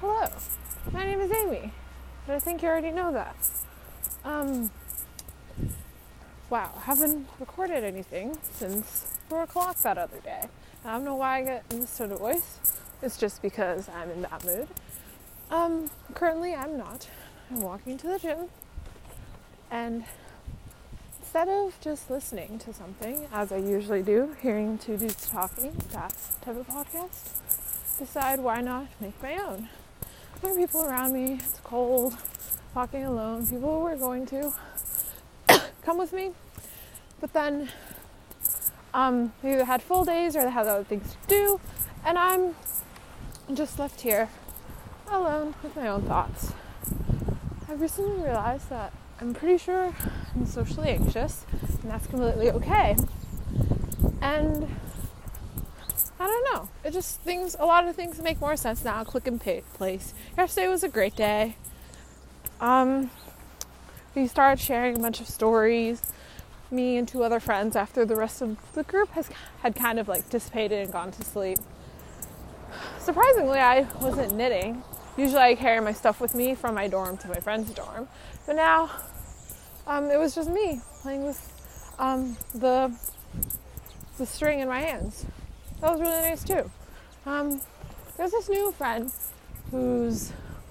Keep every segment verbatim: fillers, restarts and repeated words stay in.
Hello, my name is Amy, but I think you already know that. Um, wow, I haven't recorded anything since four o'clock that other day. I don't know why I get in this tone of voice. It's just because I'm in that mood. Um, currently I'm not. I'm walking to the gym, and instead of just listening to something, as I usually do, hearing two dudes talking, that type of podcast, decide why not make my own. There are people around me, it's cold, walking alone, people who are going to come with me, but then um, they either had full days or they had other things to do, and I'm just left here alone with my own thoughts. I recently realized that I'm pretty sure I'm socially anxious, and that's completely okay. And I don't know. It just things, a lot of things make more sense now. Click and pay place. Yesterday was a great day. Um, we started sharing a bunch of stories. Me and two other friends, after the rest of the group has had kind of like dissipated and gone to sleep. Surprisingly, I wasn't knitting. Usually I carry my stuff with me from my dorm to my friend's dorm. But now, um, it was just me playing with um, the the string in my hands. That was really nice too. Um, there's this new friend who's...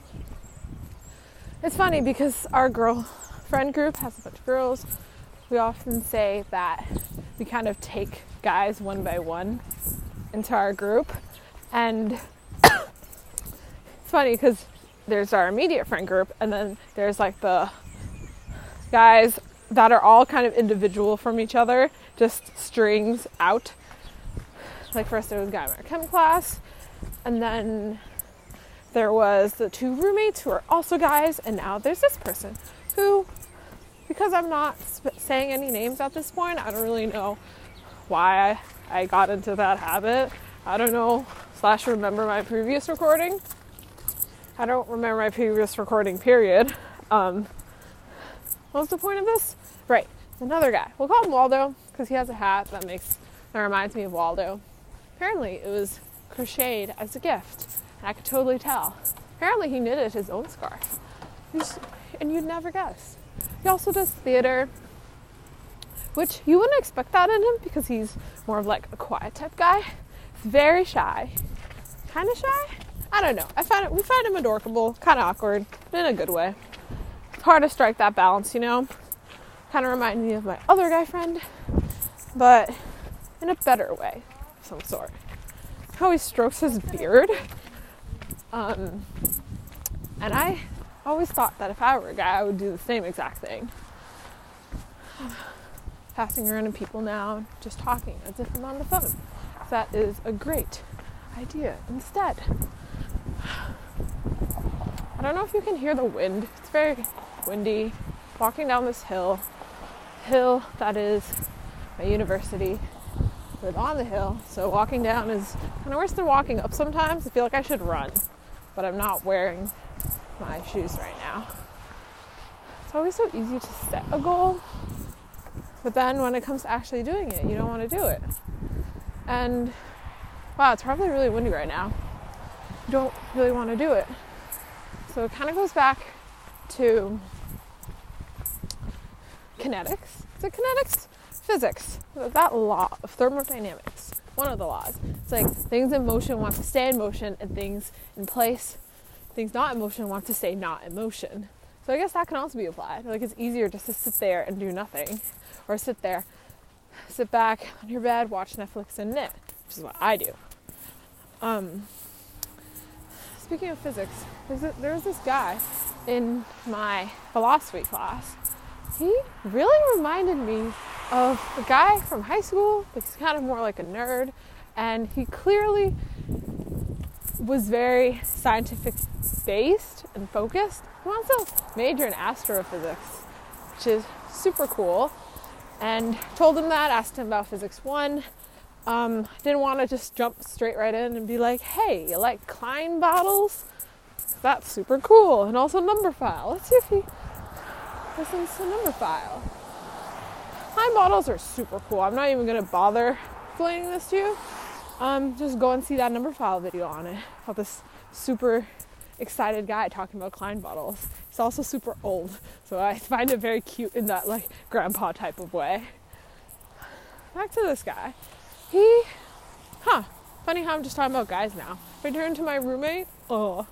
It's funny because our girl friend group has a bunch of girls. We often say that we kind of take guys one by one into our group. And it's funny because there's our immediate friend group, and then there's like the guys that are all kind of individual from each other, just strings out. Like first there was a guy in our chem class, and then there was the two roommates who are also guys, and now there's this person who, because I'm not sp- saying any names at this point, I don't really know why I, I got into that habit. I don't know, slash remember my previous recording. I don't remember my previous recording, period. Um, what was the point of this? Right, another guy. We'll call him Waldo, because he has a hat that makes, that reminds me of Waldo. Apparently it was crocheted as a gift, and I could totally tell. Apparently he knitted his own scarf, and you'd never guess. He also does theater, which you wouldn't expect that in him because he's more of like a quiet type guy. He's very shy, kind of shy. I don't know. I find it. We find him adorable, kind of awkward, but in a good way. It's hard to strike that balance, you know. Kind of reminds me of my other guy friend, but in a better way. Some sort. How he strokes his beard. Um, and I always thought that if I were a guy, I would do the same exact thing. Passing around to people now, just talking as if I'm on the phone. That is a great idea instead. I don't know if you can hear the wind. It's very windy. Walking down this hill. Hill that is my university. Live on the hill, so walking down is kind of worse than walking up sometimes. I feel like I should run, but I'm not wearing my shoes right now. It's always so easy to set a goal, but then when it comes to actually doing it, you don't want to do it. And wow, it's probably really windy right now. You don't really want to do it. So it kind of goes back to kinetics. Is it kinetics? Physics, that law of thermodynamics, one of the laws. It's like things in motion want to stay in motion, and things in place, things not in motion want to stay not in motion. So I guess that can also be applied. Like it's easier just to sit there and do nothing, or sit there, sit back on your bed, watch Netflix and knit, which is what I do. Um, speaking of physics, there's, a, there's this guy in my philosophy class. He really reminded me of a guy from high school, but he's kind of more like a nerd, and he clearly was very scientific based and focused. He also majored in astrophysics, which is super cool, and told him that, asked him about physics one. Um, didn't want to just jump straight right in and be like, hey, you like Klein bottles? That's super cool, and also Numberphile. Let's see if he listens to Numberphile. Klein bottles are super cool. I'm not even going to bother explaining this to you. Um, just go and see that Numberphile video on it. About this super excited guy talking about Klein bottles. He's also super old, so I find it very cute in that like grandpa type of way. Back to this guy. He, huh, funny how I'm just talking about guys now. If I turn to my roommate, oh.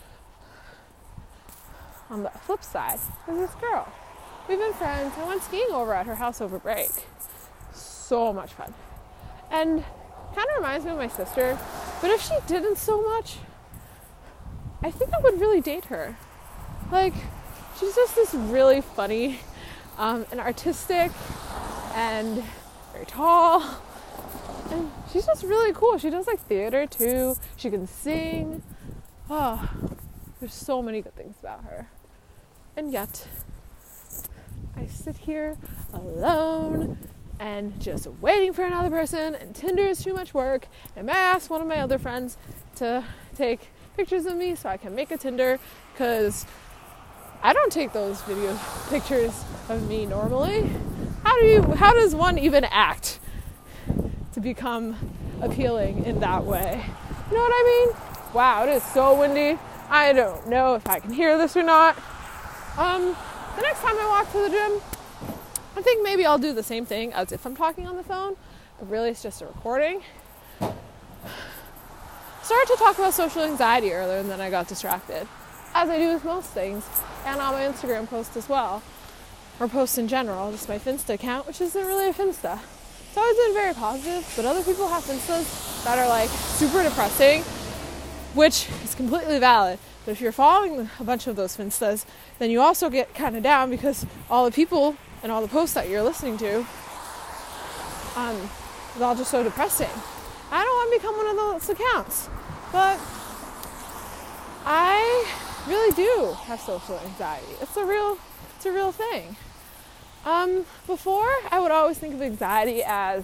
On the flip side is this girl. We've been friends. I went skiing over at her house over break. So much fun. And kind of reminds me of my sister, but if she didn't so much, I think I would really date her. Like, she's just this really funny um, and artistic and very tall. And she's just really cool. She does like theater too. She can sing. Oh, there's so many good things about her. And yet, I sit here alone and just waiting for another person, and Tinder is too much work. And I asked one of my other friends to take pictures of me so I can make a Tinder, because I don't take those video pictures of me normally. How do you, how does one even act to become appealing in that way? You know what I mean? Wow, it is so windy. I don't know if I can hear this or not. Um, the next time I walk to the gym, I think maybe I'll do the same thing as if I'm talking on the phone, but really it's just a recording. Started to talk about social anxiety earlier, and then I got distracted, as I do with most things, and on my Instagram post as well, or post in general, just my Finsta account, which isn't really a Finsta. It's always been very positive, but other people have Finstas that are like super depressing, which is completely valid. But if you're following a bunch of those Finstas, then you also get kind of down because all the people and all the posts that you're listening to, um, is all just so depressing. I don't want to become one of those accounts, but I really do have social anxiety. It's a real, it's a real thing. Um, before, I would always think of anxiety as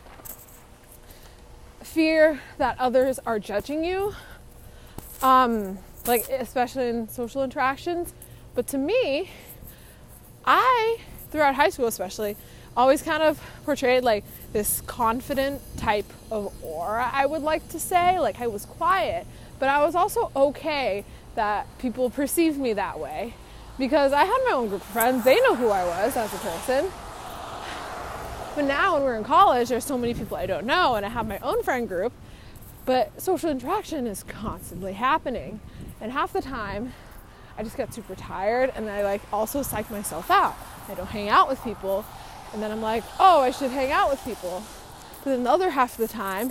fear that others are judging you, um, like especially in social interactions. But to me, I, throughout high school especially, always kind of portrayed like this confident type of aura, I would like to say. Like I was quiet, but I was also okay that people perceived me that way, because I had my own group of friends. They know who I was as a person. But now when we're in college, there's so many people I don't know, and I have my own friend group, but social interaction is constantly happening. And half the time, I just get super tired, and I like also psych myself out. I don't hang out with people, and then I'm like, oh, I should hang out with people. But then the other half of the time,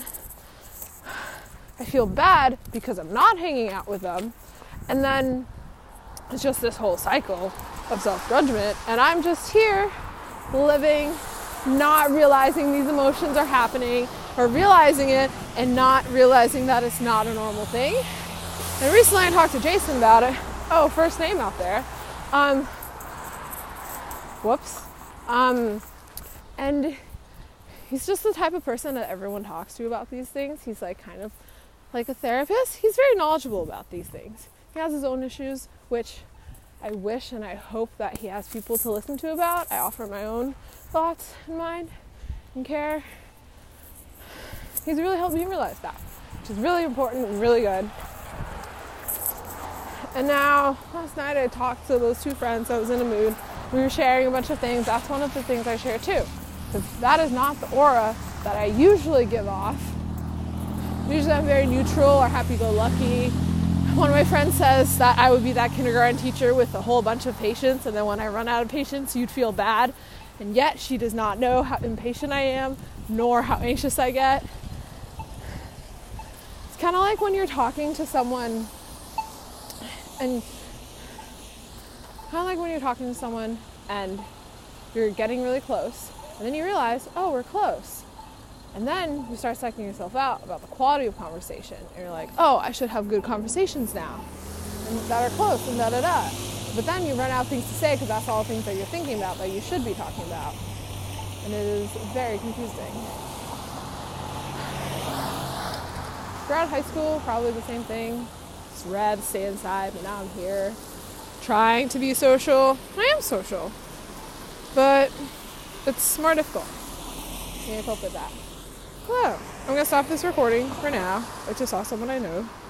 I feel bad because I'm not hanging out with them. And then it's just this whole cycle of self-judgment, and I'm just here living, not realizing these emotions are happening, or realizing it and not realizing that it's not a normal thing. And recently I talked to Jason about it. Oh, first name out there. Um, whoops. Um, and he's just the type of person that everyone talks to about these things. He's like kind of like a therapist. He's very knowledgeable about these things. He has his own issues, which I wish and I hope that he has people to listen to about. I offer my own thoughts and mind and care. He's really helped me realize that, which is really important and really good. And now, last night I talked to those two friends. I was in a mood. We were sharing a bunch of things. That's one of the things I share too, because that is not the aura that I usually give off. Usually I'm very neutral or happy-go-lucky. One of my friends says that I would be that kindergarten teacher with a whole bunch of patience, and then when I run out of patience, you'd feel bad. And yet she does not know how impatient I am, nor how anxious I get. It's kind of like when you're talking to someone, and kind of like when you're talking to someone and you're getting really close, and then you realize, oh, we're close. And then you start psyching yourself out about the quality of conversation. And you're like, oh, I should have good conversations now, and that are close, and da-da-da. But then you run out of things to say because that's all the things that you're thinking about that you should be talking about. And it is very confusing. Throughout high school, probably the same thing. It's rad to stay inside, but now I'm here trying to be social. I am social, but it's more difficult. I can't cope with that. Hello. I'm going to stop this recording for now. I just saw someone I know.